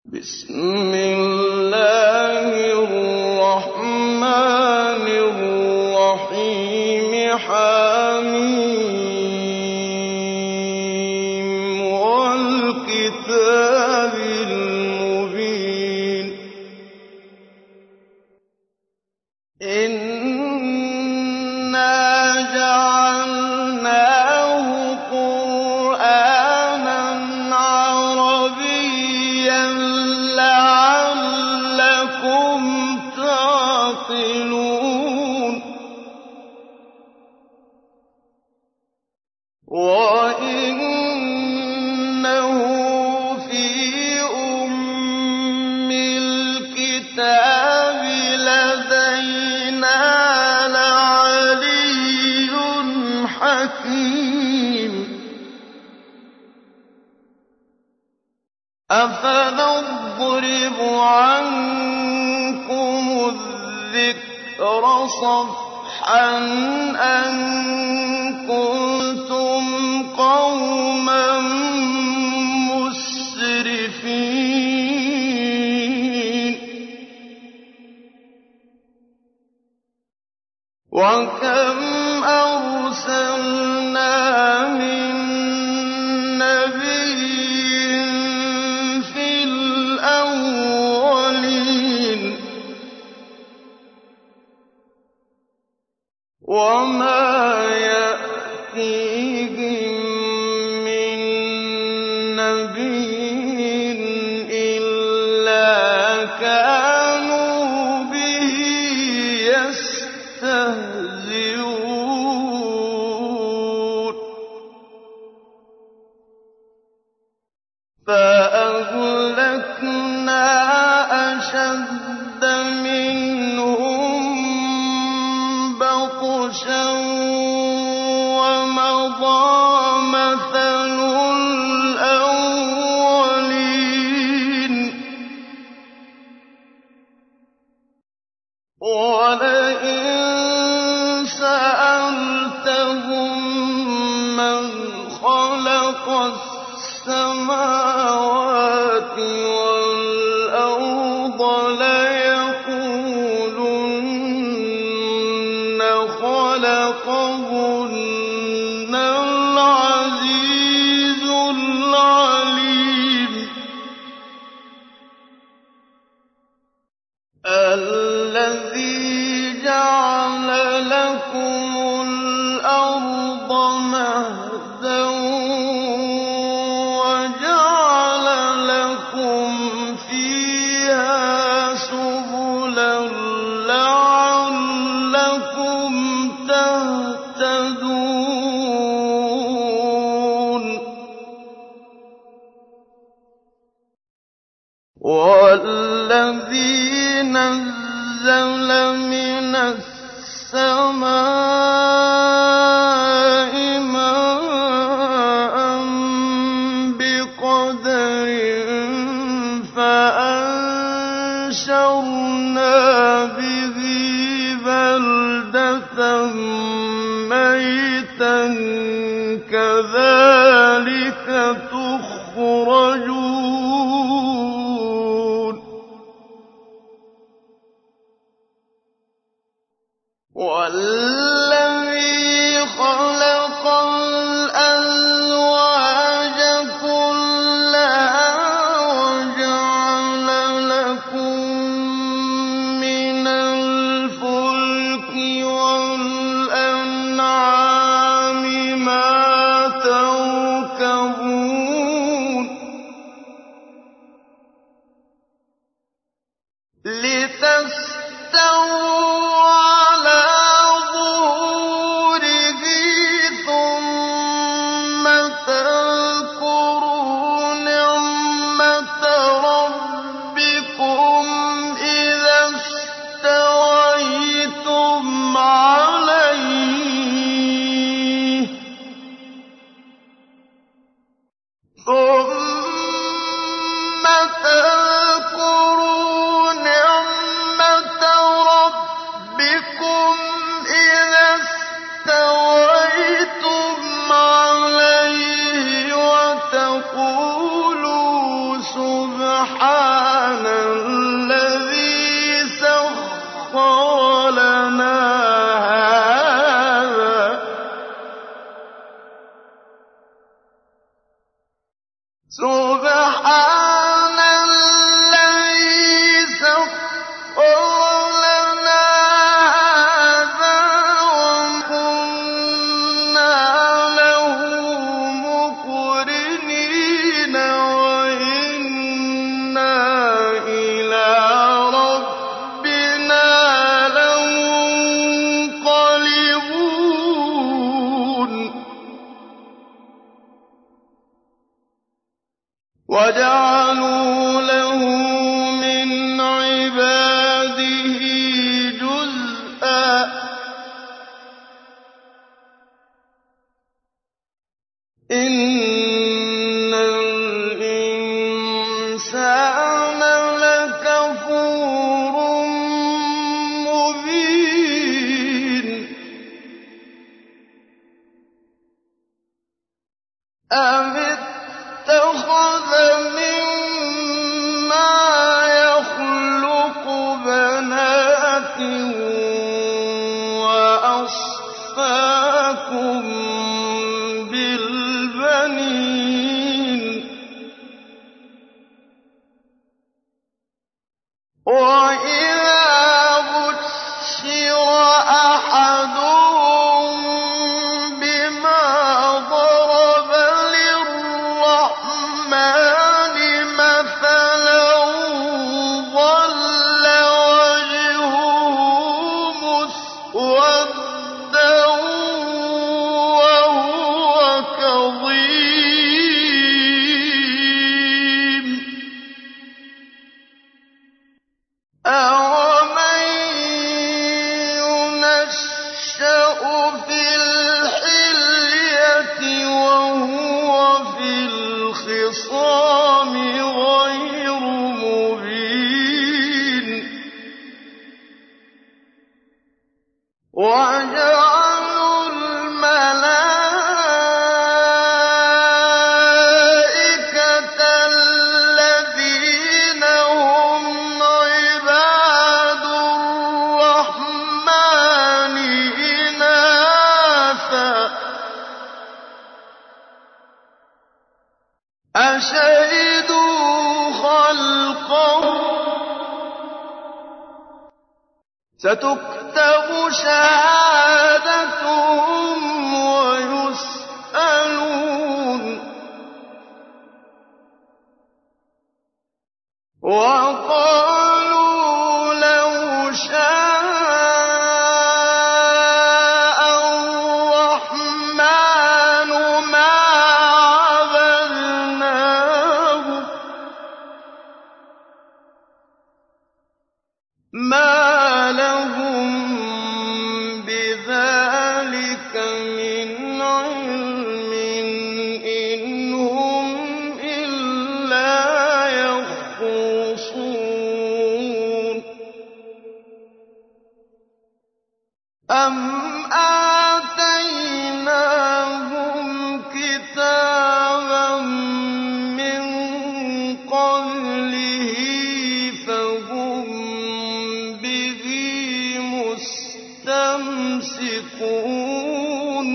بسم الله الرحمن الرحيم حميم والكتاب المبين إنا جعلناه قرآنا عربيا لعلكم تعقلون وإنه في أم الكتاب لدينا لعلي حكيم أفنضرب عنكم الذكر صفحا أن كنتم قوما مسرفين وكم أرسلنا من نبي في الأولين وما يأتيهم من نبي إلا كانوا به يستهزئون فأهلكنا أشد منهم بطشا ومضى مثل الأولين ولئن سألتهم من خلق السماوات والأرض ليقولن خلقهن العزيز العليم الذي جعل لكم الأرض مهدا وجعل لكم فيها سبلا لعلكم تهتدون والذي نزل من السماء ماء بقدر فأنشرنا به بلدة ميتا كذلك تخرجون والذي خلق الأزواج كلها وجعل لكم من الفلك والأنعام ما تركبون لتستووا على ظهوره ثم تذكروا نعمة ربكم إذا استويتم عليه ثم تذكروا نعمة ربكم إذا استويتم عليه وتقولوا سبحان سُبْحَانَ الَّذِي سَخَّرَ لَنَا هَٰذَا ۖ سُبْحَانَ الَّذِي سَخَّرَ لَنَا هَٰذَا وَمَا كُنَّا لَهُ مُقْرِنِينَ وَإِنَّا إِلَىٰ رَبِّنَا لَمُنقَلِبُونَ وَجَعَلُوا لَهُ مِنْ عِبَادِهِ جُزْءًا ۚ إِنَّ الْإِنسَانَ لَكَفُورٌ مُّبِينٌ أَمِ اتَّخَذَ مِمَّا يَخْلُقُ بَنَاتٍ وَأَصْفَاكُم بِالْبَنِينَ وَإِذَا بُشِّرَ أَحَدُهُم بِمَا ضَرَبَ لِلرَّحْمَٰنِ مَثَلًا ظَلَّ وَجْهُهُ مُسْوَدًّا وَهُوَ كَظِيمٌ أَوَمَن يُنَشَّأُ فِي الْحِلْيَةِ وَهُوَ فِي الْخِصَامِ غَيْرُ مُبِينٍ وَجَعَلُوا الْمَلَائِكَةَ الَّذِينَ هُمْ عِبَادُ الرَّحْمَٰنِ إِنَاثًا ۚ أَشَهِدُوا خَلْقَهُمْ ۚ سَتُكْتَبُ شَهَادَتُهُمْ وَيُسْأَلُونَ وَقَالُوا لَوْ شَاءَ الرَّحْمَٰنُ مَا عَبَدْنَاهُمْ ۗ مَا لَهُم بِذَٰلِكَ مِنْ عِلْمٍ ۖ إِنْ هُمْ إِلَّا يَخْرُصُونَ أَمْ آتَيْنَاهُمْ كِتَابًا مِّن قَبْلِهِ فَهُم بِهِ مُسْتَمْسِكُونَ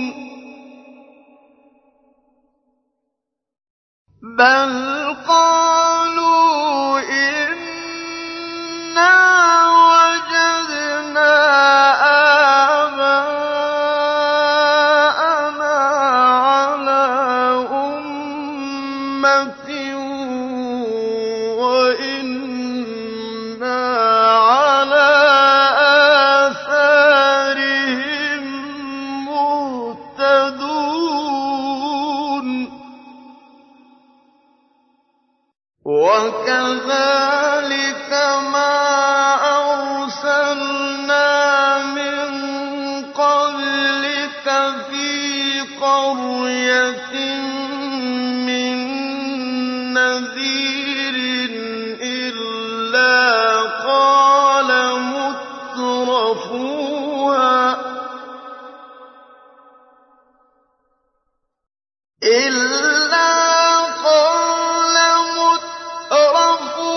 بَلْ قَالُوا إِنَّا وَجَدْنَا آبَاءَنَا عَلَىٰ أُمَّةٍ وَإِنَّا عَلَىٰ آثَارِهِم مُّهْتَدُونَ وَكَذَٰلِكَ مَا أَرْسَلْنَا مِن قَبْلِكَ فِي قَرْيَةٍ مِّن نَّذِيرٍ إِلَّا قَالَ مُتْرَفُوهَا إِنَّا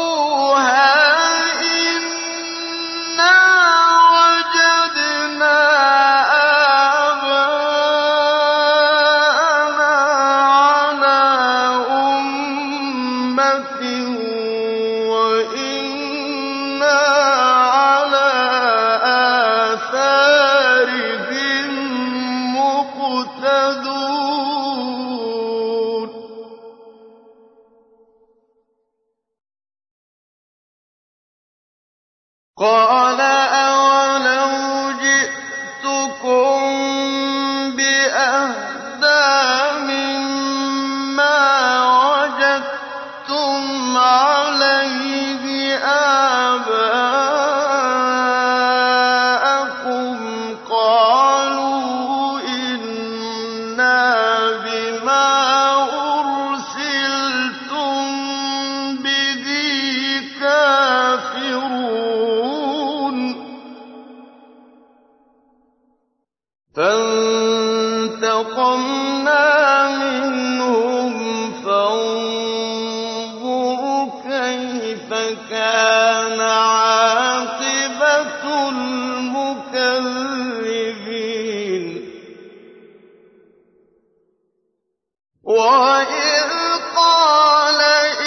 وَإِنَّا عَلَىٰ آثَارِهِم مُّقْتَدُونَ قَالَ أَوَلَوْ جِئْتُكُم بِأَهْدَىٰ مِمَّا وَجَدتُّمْ عَلَيْهِ آبَاءَكُمْ ۖ قَالُوا إِنَّا بِمَا أُرْسِلْتُم بِهِ كَافِرُونَ فَانتَقَمْنَا مِنْهُمْ فَانظُرْ كَيْفَ كَانَ عَاقِبَةُ الْمُكَذِّبِينَ وَإِذْ قَالَ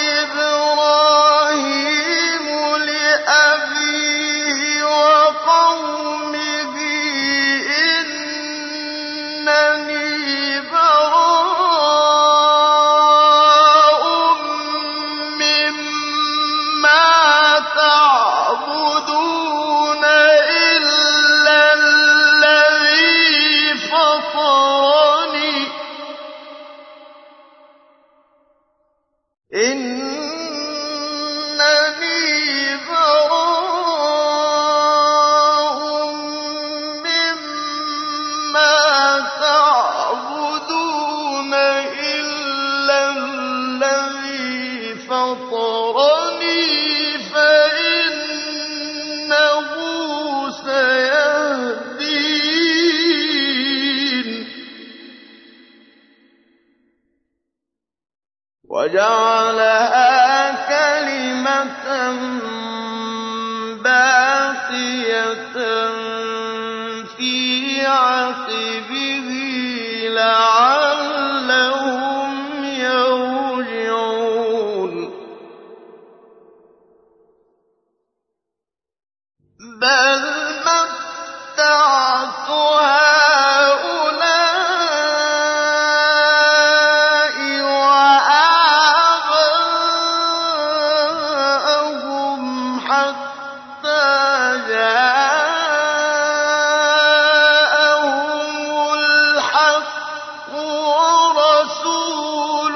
إِبْرَاهِيمُ لِأَبِيهِ وَقَوْمِهِ إِنَّنِي بَرَاءٌ مِّمَّا تَعْبُدُونَ إِلَّا الَّذِي فَطَرَنِي إِنَّنِي بَرَاءٌ مِّمَّا تَعْبُدُونَ إِلَّا الَّذِي فَطَرَنِي فَإِنَّهُ سَيَهْدِينِ وَجَعَلَهَا كَلِمَةً بَاقِيَةً فِي عَقِبِهِ لَعَلَّهُمْ يَرْجِعُونَ بَلْ مَتَّعْتُ هَٰؤُلَاءِ وَآبَاءَهُمْ حَتَّىٰ جَاءَهُمُ الْحَقُّ وَرَسُولٌ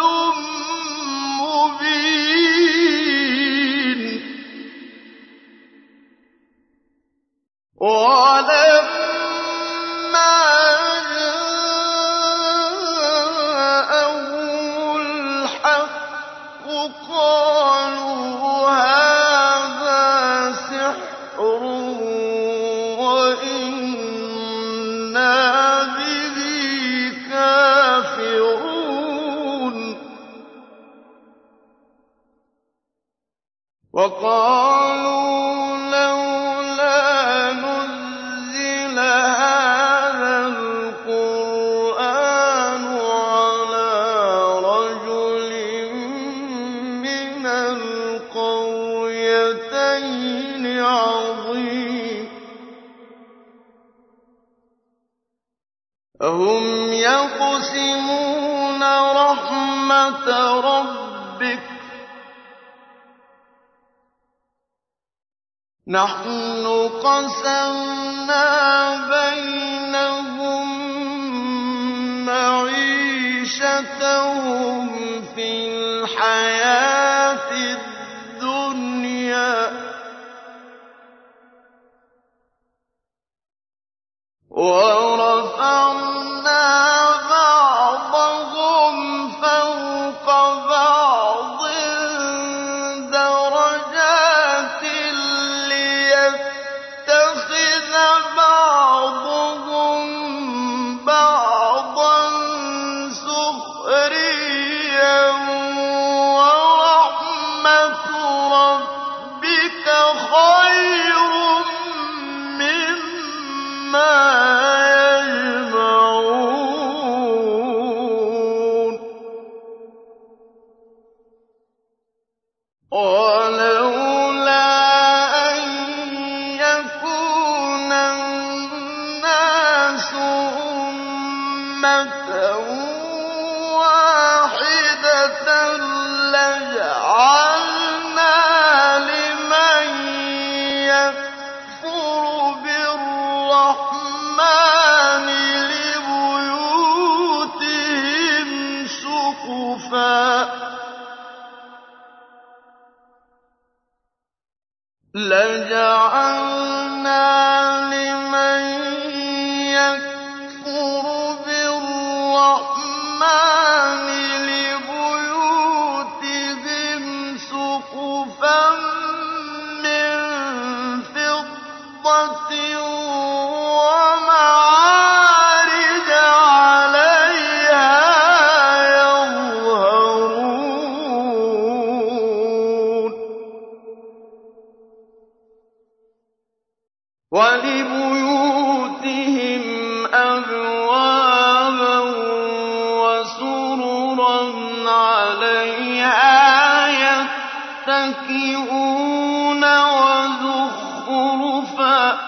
مُّبِينٌ وَلَمَّا جَاءَهُمُ الْحَقُّ قَالُوا هَٰذَا سِحْرٌ وَإِنَّا بِهِ كَافِرُونَ وَقَالُوا لَوْلَا نُزِّلَ هَٰذَا الْقُرْآنُ عَلَىٰ رَجُلٍ مِّنَ الْقَرْيَتَيْنِ عَظِيمٍ أَهُمْ يَقْسِمُونَ رَحْمَةَ رَبِّكَ ۚ نَحْنُ قَسَمْنَا بَيْنَهُم مَّعِيشَتَهُمْ فِي الْحَيَاةِ الدُّنْيَا ۚ وَرَفَعْنَا بَعْضَهُمْ فَوْقَ بَعْضٍ دَرَجَاتٍ لِّيَتَّخِذَ بَعْضُهُم بَعْضًا سُخْرِيًّا ۗ وَرَحْمَةُ رَبِّكَ خَيْرٌ مِّمَّا يَجْمَعُونَ وَلَوْلَا لَجَعَلْنَا لِمَن يَكْفُرُ بِالرَّحْمَٰنِ لِبُيُوتِهِمْ سُقُفًا مِّن فِضَّةٍ وَمَعَارِجَ عَلَيْهَا يَظْهَرُونَ وَلِبُيُوتِهِمْ أَبْوَابًا وَسُرُرًا عَلَيْهَا يَتَّكِئُونَ وَزُخْرُفًا ۚ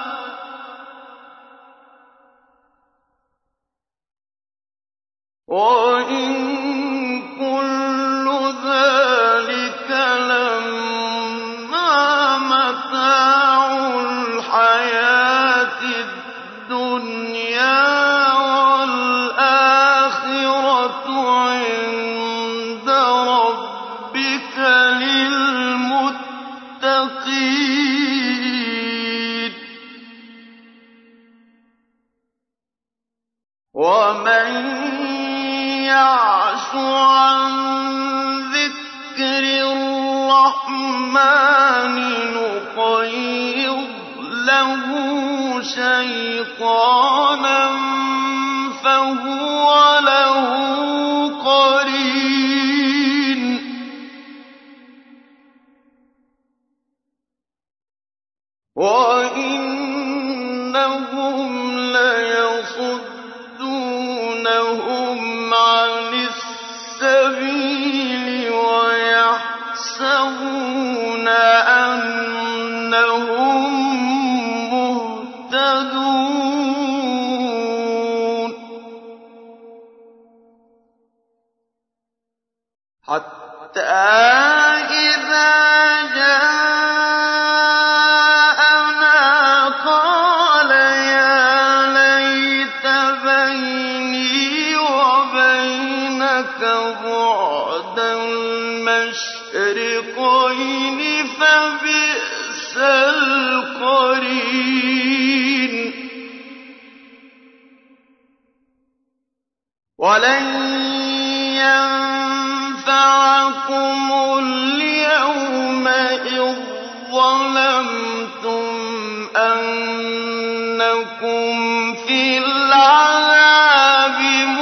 وَإِن كُلُّ ذَٰلِكَ لَمَّا مَتَاعُ الْحَيَاةِ الدُّنْيَا ۖ وَالْآخِرَةُ عِندَ رَبِّكَ لِلْمُتَّقِينَ وَمَن يَعْشُ عَن ذِكْرِ الرَّحْمَٰنِ نُقَيِّضْ لَهُ شَيْطَانًا فَهُوَ لَهُ قَرِينٌ وَإِنَّهُمْ لَيَصُدُّونَهُمْ عَنِ السَّبِيلِ وَيَحْسَبُونَ أَنَّهُم مُّهْتَدُونَ حَتَّىٰ إِذَا جَاءَنَا قَالَ يَا لَيْتَ بَيْنِي وَبَيْنَكَ بُعْدَ الْمَشْرِقَيْنِ فَبِئْسَ الْقَرِينُ وَلَن يَنفَعَكُمُ الْيَوْمَ إِذ ظَّلَمْتُمْ أَنَّكُمْ فِي الْعَذَابِ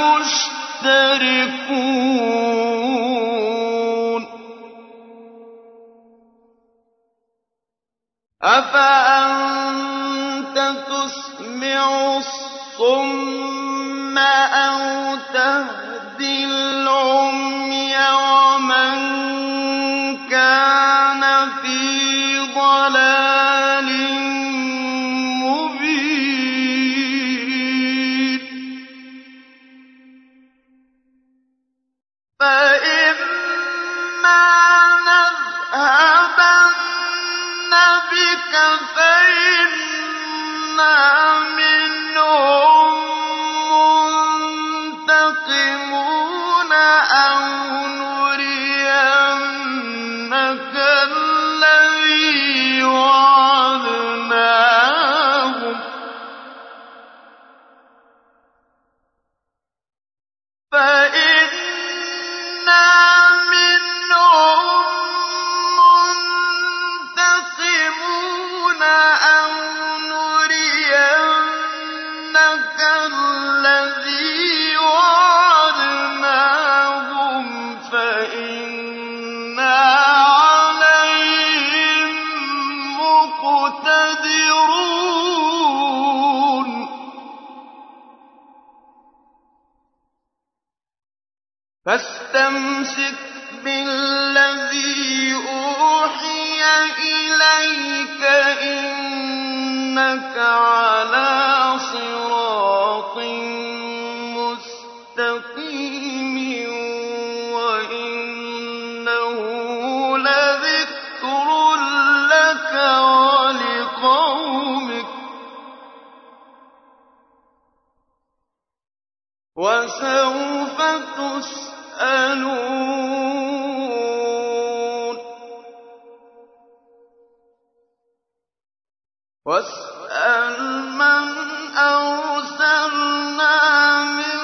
مُشْتَرِكُونَ أَفَأَنتَ تُسْمِعُ الصُّمَّ أَوْ تَهْدِي الْعُمْيَ وَمَن كَانَ فِي ضَلَالٍ مُّبِينٍ فَإِمَّا نَذْهَبَنَّ بِكَ فَإِنَّا مِنْهُم مُّنتَقِمُونَ أَوْ نُرِيَنَّكَ الَّذِي وَعَدْنَاهُمْ فَإِنَّا مِنْهُم مُّنتَقِمُونَ أَوْ نُرِيَنَّكَ الَّذِي وَعَدْنَاهُمْ فَإِنَّا عَلَيْهِم مُّقْتَدِرُونَ فَاسْتَمْسِكْ بِالَّذِي أُوحِيَ إِلَيْكَ ۖ إِنَّكَ عَلَىٰ صِرَاطٍ مُّسْتَقِيمٍ وَإِنَّهُ لَذِكْرٌ لَّكَ وَلِقَوْمِكَ وَسَوْفَ تُسْأَلُونَ. واسأل من أرسلنا من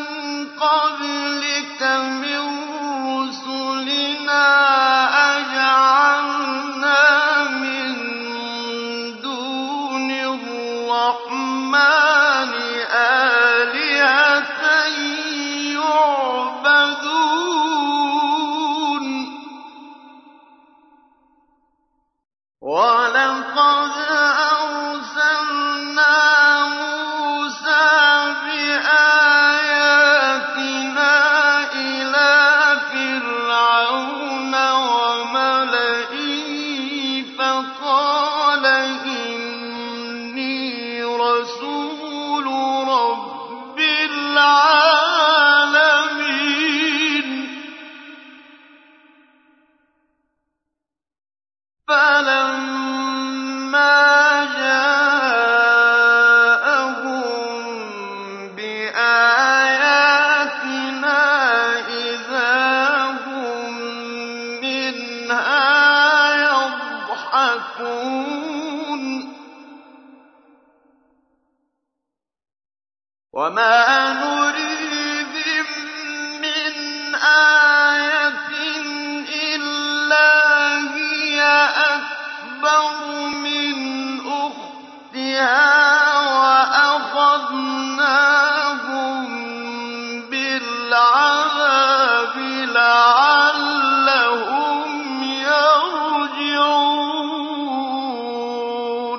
قبلك من رسلنا أجعلنا من دون الرحمن آلهة يعبدون ولقد أرسلنا موسى بآياتنا إلى فرعون وملئه فقال إني رسول رب العالمين فلما جاءهم بآياتنا إذا هم منها يضحكون وما نريهم من آية إلا هي أكبر من أختها وأخذناهم بالعذاب لعلهم يرجعون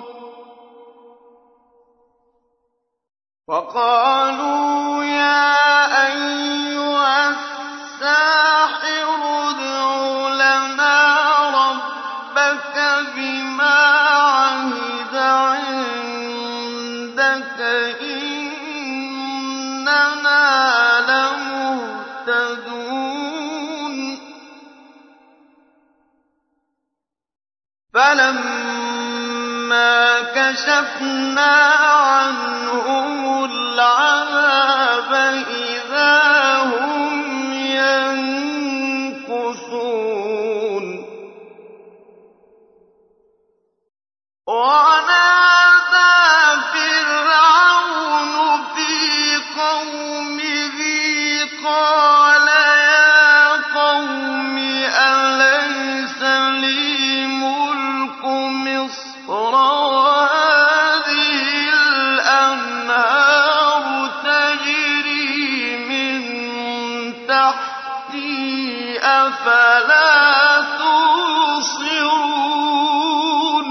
وقالوا يا أيها الساحر ادع لنا ربك بما عهد عندك إننا لمهتدون فلما كشفنا عنهم العذاب إذا هم ينكثون ونادى فرعون في قومه قال يا قوم أليس لي ملك مصر وهذه الأنهار تجري من تحتي أفلا تبصرون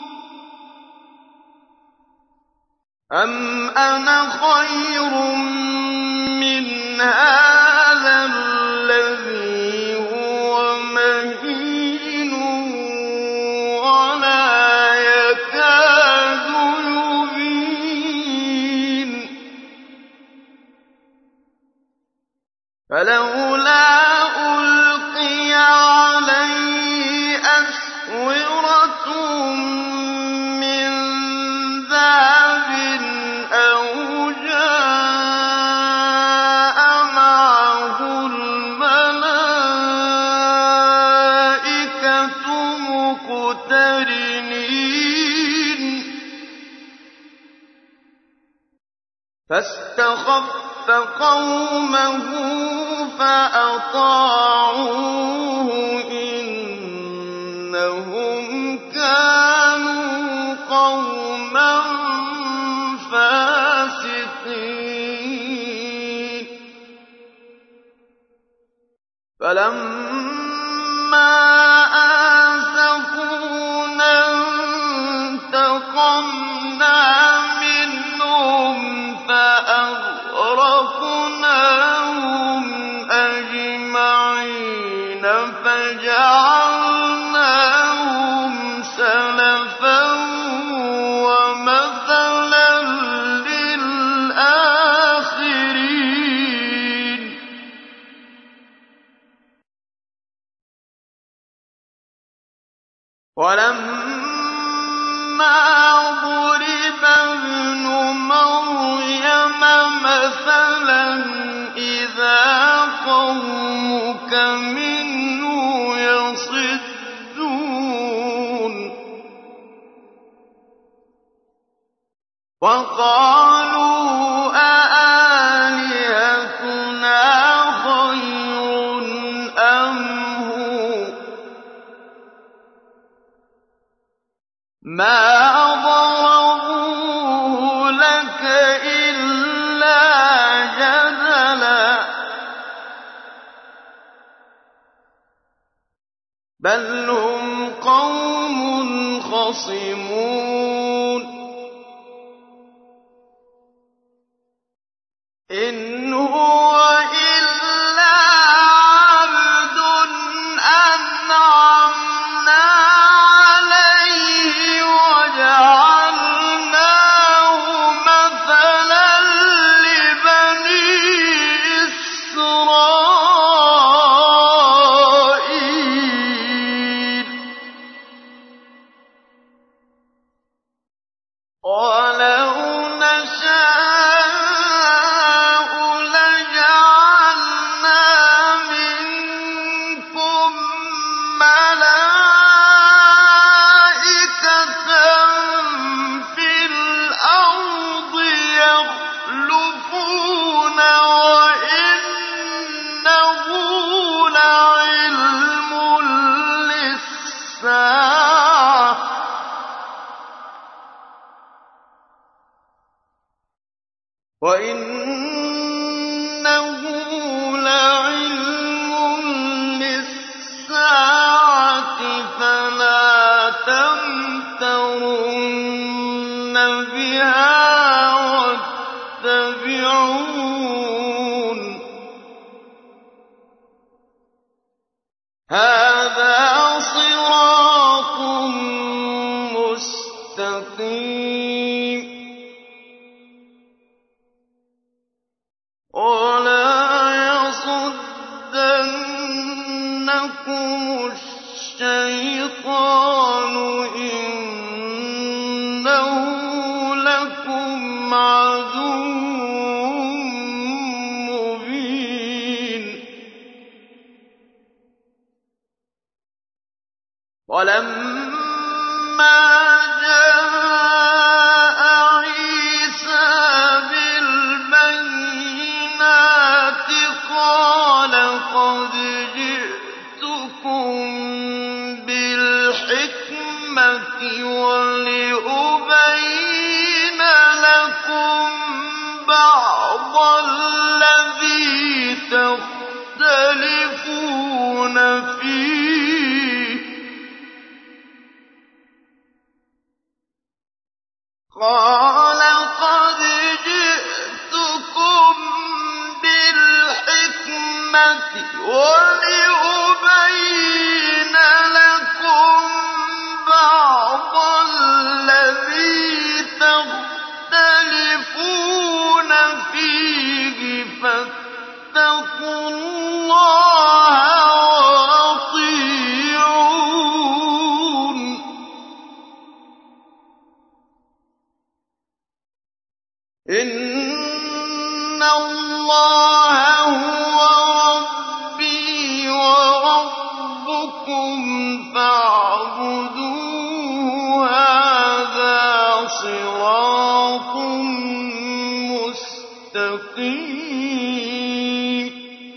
أم أنا خير من هذا الذي هو مهين ولا يكاد يبين فلولا ألقي عليه أسورة من ذهب أو جاء معه الملائكة مقترنين فاستخف قومه فأطاعوه إنهم كانوا قوما فاسقين فلما آسفونا انتقمنا منهم فأغرقناهم أجمعين فجعلناهم سلفا ومثلا للآخرين ولما ضرب ابن مريم مثلا إذا قومك منه يصدون وَقَالُوا أَآلِهَتُنَا خَيْرٌ أَمْ هُوَ ۚ مَا ضَرَبُوهُ لَكَ إِلَّا جَدَلًا ۚ بَلْ هُمْ قَوْمٌ خَصِمُونَ إِنْ هُوَ إِلَّا عَبْدٌ أَنْعَمْنَا عَلَيْهِ وَجَعَلْنَاهُ مَثَلًا لِّبَنِي إِسْرَائِيلَ وَلَوْ نَشَاءُ لَجَعَلْنَا مِنكُم مَّلَائِكَةً فِي الْأَرْضِ يَخْلُفُونَ وَإِنَّهُ لَعِلْمٌ لِّلسَّاعَةِ فَلَا تَمْتَرُنَّ بِهَا وَاتَّبِعُونِ ۚ هَٰذَا صِرَاطٌ مُّسْتَقِيمٌ وَلَا يَصُدَّنَّكُمُ الشَّيْطَانُ ۖ إِنَّهُ لَكُمْ عَدُوٌّ مُّبِينٌ وَلَمَّا جَاءَ عِيسَىٰ بِالْبَيِّنَاتِ قَالَ قَدْ جِئْتُكُم بِالْحِكْمَةِ وَلِأُبَيِّنَ لَكُم بَعْضَ الَّذِي تَخْتَلِفُونَ فِيهِ ۖ قَالَ قَدْ جِئْتُكُم بِالْحِكْمَةِ وَلِأُبَيِّنَ لَكُم بَعْضَ الَّذِي تَخْتَلِفُونَ فِيهِ ۖ فَاتَّقُوا اللَّهَ وَأَطِيعُونِ ۚ إِنَّ اللَّهَ هُوَ رَبِّي وَرَبُّكُمْ فَاعْبُدُوهُ ۚ هَٰذَا صِرَاطٌ مُّسْتَقِيمٌ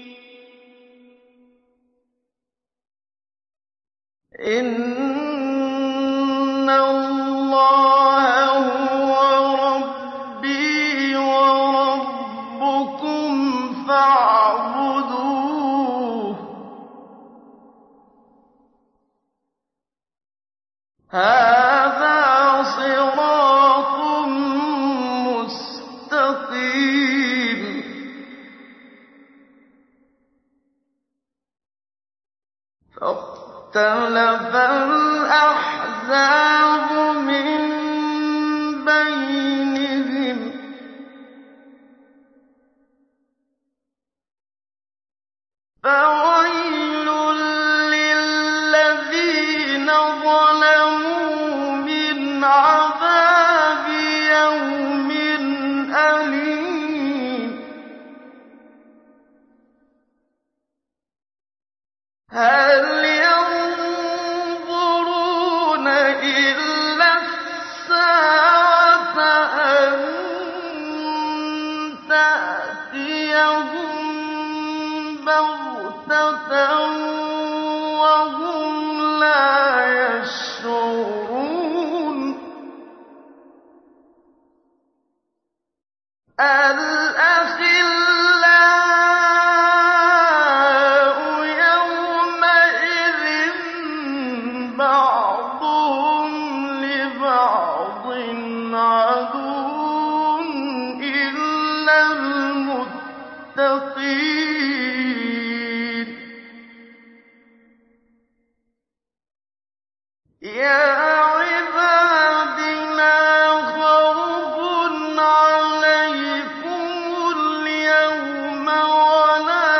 إِنَّ اللَّهَ هُوَ رَبِّي وَرَبُّكُمْ فَاعْبُدُوهُ ۚ هَٰذَا صِرَاطٌ مُّسْتَقِيمٌ فَاخْتَلَفَ الْأَحْزَابُ مِن بَيْنِهِمْ ۖ فَوَيْلٌ لِّلَّذِينَ ظَلَمُوا مِنْ عَذَابِ يَوْمٍ أَلِيمٍ هَلْ يَنظُرُونَ إِلَّا السَّاعَةَ أَن الْأَخِلَّاءُ يَوْمَئِذٍ بَعْضُهُمْ لِبَعْضٍ عَدُوٌّ إِلَّا الْمُتَّقِينَ يَا عِبَادِ لَا خَوْفٌ عَلَيْكُمُ الْيَوْمَ وَلَا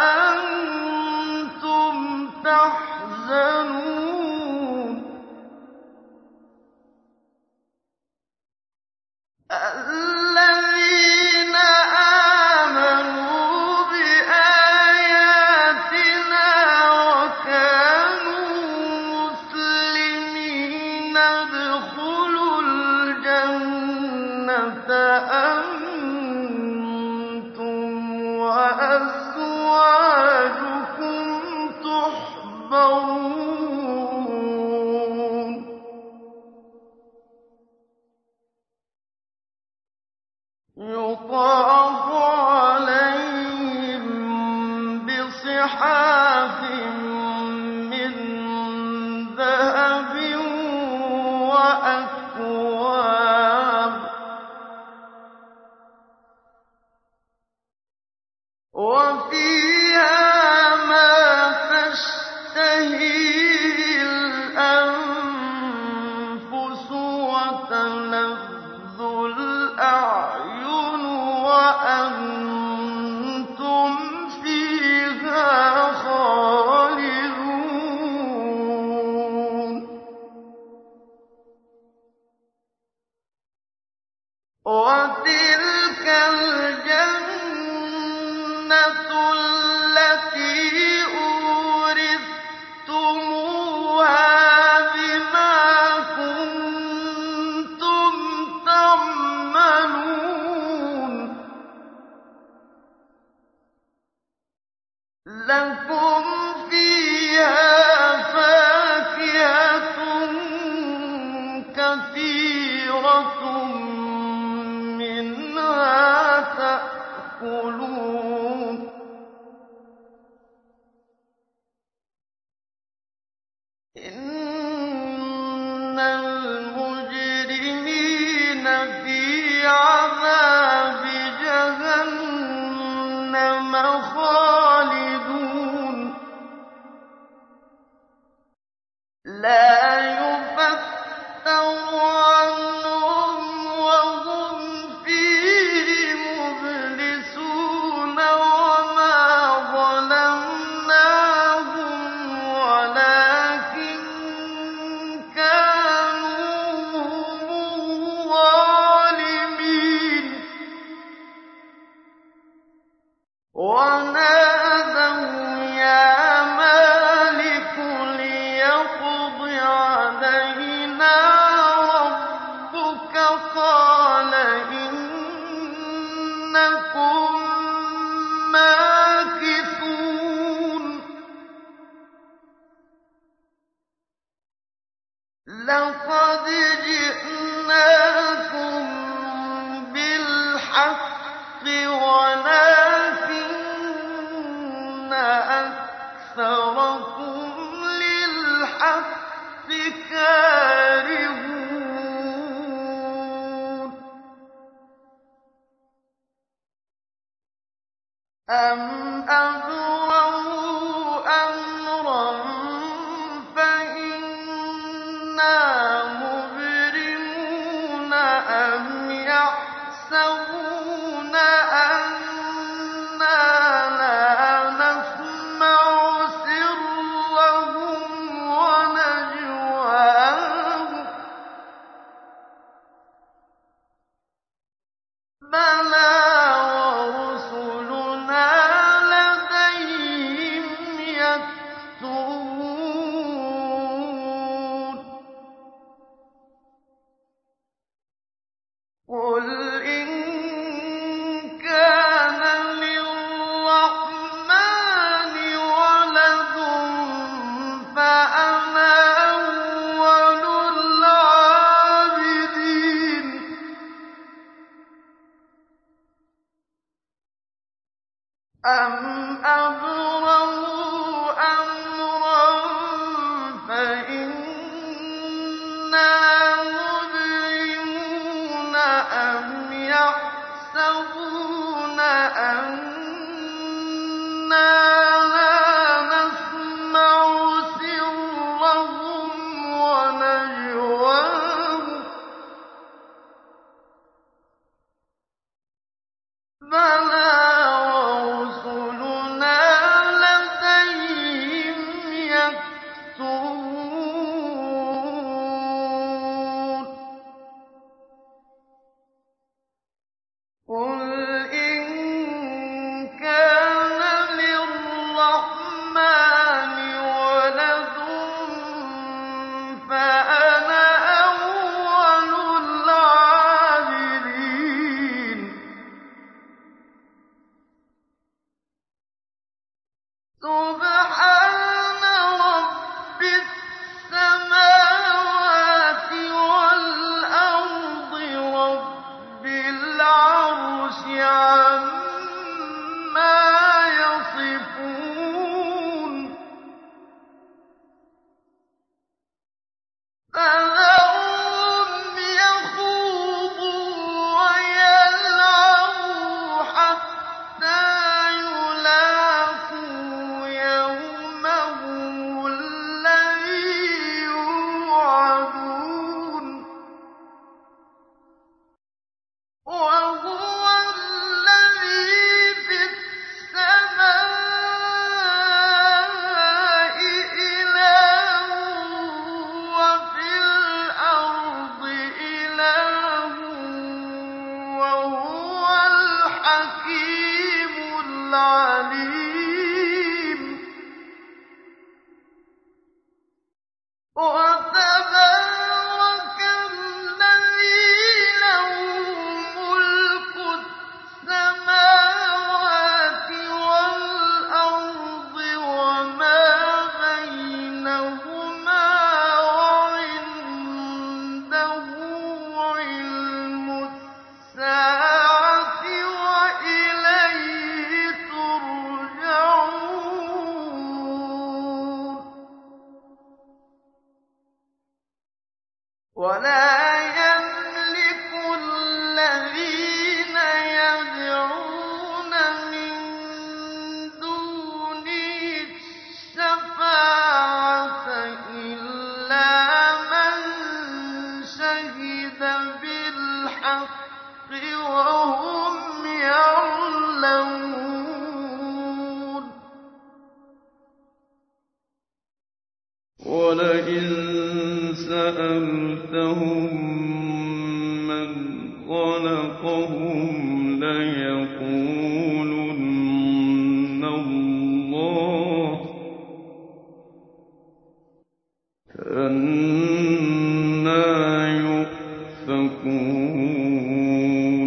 أَنتُمْ تَحْزَنُونَ الَّذِينَ آمَنُوا بِآيَاتِنَا وَكَانُوا مُسْلِمِينَ ادْخُلُوا الْجَنَّةَ أَنتُمْ وَأَزْوَاجُكُمْ تُحْبَرُونَ يُطَافُ عَلَيْهِم بِصِحَافٍ مِّن ذَهَبٍ وَأَكْوَابٍ ۖ وَفِيهَا مَا تَشْتَهِيهِ الْأَنفُسُ وَتَلَذُّ الْأَعْيُنُ وَأَنتُمْ فِيهَا خَالِدُونَ وَتِلْكَ الْجَنَّةُ الَّتِي أُورِثْتُمُوهَا بِمَا كُنتُمْ تَعْمَلُونَ لَكُمْ فِيهَا فَاكِهَةٌ كَثِيرَةٌ مِّنْهَا تَأْكُلُونَ إِنَّ الْمُجْرِمِينَ فِي عَذَابِ جَهَنَّمَ خَالِدُونَ لَا يُفَتَّرُ عَنْهُمْ وَهُمْ فِيهِ مُبْلِسُونَ وَمَا ظَلَمْنَاهُمْ وَلَٰكِن كَانُوا هُمُ الظَّالِمِينَ وَنَادَوْا يَا مَالِكُ لِيَقْضِ عَلَيْنَا رَبُّكَ قَالَ إِنَّكُم مَّاكِثُونَ لَقَدْ جِئْنَاكُم بِالْحَقِّ وَلَٰكِنَّ أَكْثَرَكُمْ لِلْحَقِّ كَارِهُونَ أَمْ أَبْرَمُوا أَمْرًا فَإِنَّا مُبْرِمُونَ أَمْ يَحْسَبُونَ أَنَّا لَا نَسْمَعُ سِرَّهُمْ وَنَجْوَاهُم بَلَىٰ وَرُسُلُنَا لَدَيْهِمْ يَكْتُبُونَ قُلْ إِن أَمْ أَبْرَمُوا أَمْرًا فَإِنَّا مُبْرِمُونَ أَمْ يَحْسَبُونَ أَنَّا لَا نَسْمَعُ سِرَّهُمْ وَنَجْوَاهُم ۚ بَلَىٰ وَرُسُلُنَا لَدَيْهِمْ يَكْتُبُونَ قُلْ إِن كَانَ لِلرَّحْمَٰنِ وَلَدٌ فَأَنَا أَوَّلُ الْعَابِدِينَ سُبْحَانَ رَبِّ السَّمَاوَاتِ وَالْأَرْضِ رَبِّ الْعَرْشِ عَمَّا يَصِفُونَ فَذَرْهُمْ يَخُوضُوا وَيَلْعَبُوا حَتَّىٰ يُلَاقُوا يَوْمَهُمُ الَّذِي يُوعَدُونَ وَهُوَ الَّذِي فِي السَّمَاءِ إِلَٰهٌ وَفِي الْأَرْضِ إِلَٰهٌ وَهُوَ الْحَكِيمُ الْعَلِيمُ وَتَبَارَكَ الَّذِي لَهُ مُلْكُ السَّمَاوَاتِ وَالْأَرْضِ وَمَا بَيْنَهُمَا وَعِندَهُ عِلْمُ السَّاعَةِ وَإِلَيْهِ تُرْجَعُونَ وَلَا يَمْلِكُ الَّذِينَ يَدْعُونَ مِن دُونِهِ الشَّفَاعَةَ إِلَّا مَن شَهِدَ بِالْحَقِّ وَهُمْ يَعْلَمُونَ وَلَئِن سَأَلْتَهُم مَّنْ خَلَقَهُمْ لَيَقُولُنَّ اللَّهُ ۖ فَأَنَّىٰ يُؤْفَكُونَ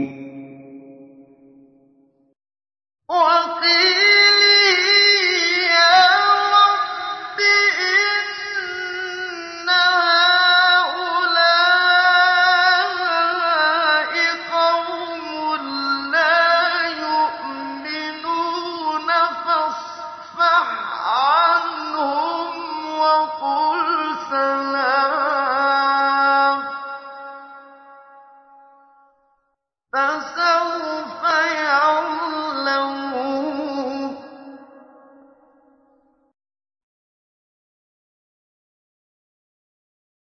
وَقِيلِهِ يَا رَبِّ إِنَّ هَٰؤُلَاءِ قَوْمٌ لَّا يُؤْمِنُونَ فَاصْفَحْ عَنْهُمْ وَقُلْ سَلَامٌ فَسَوْفَ